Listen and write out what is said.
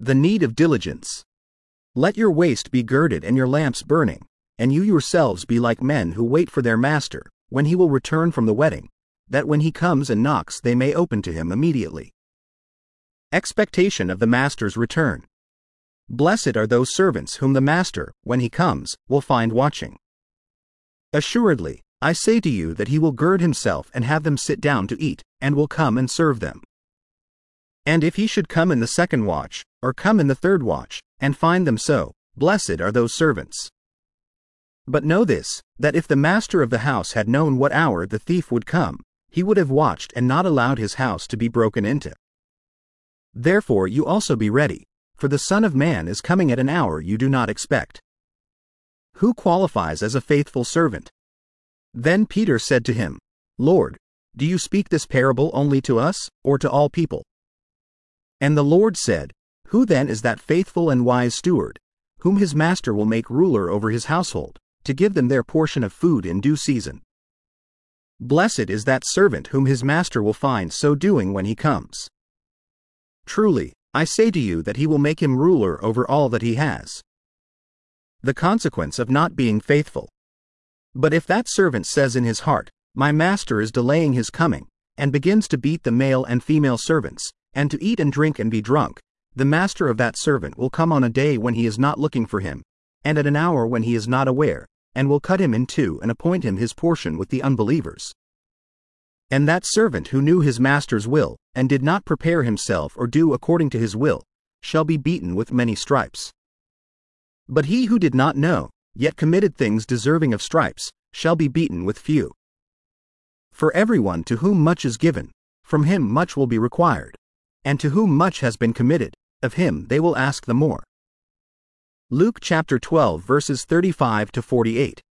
The need of diligence. Let your waist be girded and your lamps burning, and you yourselves be like men who wait for their master, when he will return from the wedding, that when he comes and knocks they may open to him immediately. Expectation of the master's return. Blessed are those servants whom the master, when he comes, will find watching. Assuredly, I say to you that he will gird himself and have them sit down to eat, and will come and serve them. And if he should come in the second watch, or come in the third watch, and find them so, blessed are those servants. But know this, that if the master of the house had known what hour the thief would come, he would have watched and not allowed his house to be broken into. Therefore you also be ready, for the Son of Man is coming at an hour you do not expect. Who qualifies as a faithful servant? Then Peter said to him, Lord, do you speak this parable only to us, or to all people? And the Lord said, Who then is that faithful and wise steward, whom his master will make ruler over his household, to give them their portion of food in due season? Blessed is that servant whom his master will find so doing when he comes. Truly, I say to you that he will make him ruler over all that he has. The consequence of not being faithful. But if that servant says in his heart, My master is delaying his coming, and begins to beat the male and female servants, and to eat and drink and be drunk, the master of that servant will come on a day when he is not looking for him, and at an hour when he is not aware, and will cut him in two and appoint him his portion with the unbelievers. And that servant who knew his master's will, and did not prepare himself or do according to his will, shall be beaten with many stripes. But he who did not know, yet committed things deserving of stripes, shall be beaten with few. For everyone to whom much is given, from him much will be required, and to whom much has been committed, of him they will ask the more. Luke chapter 12 verses 35 to 48.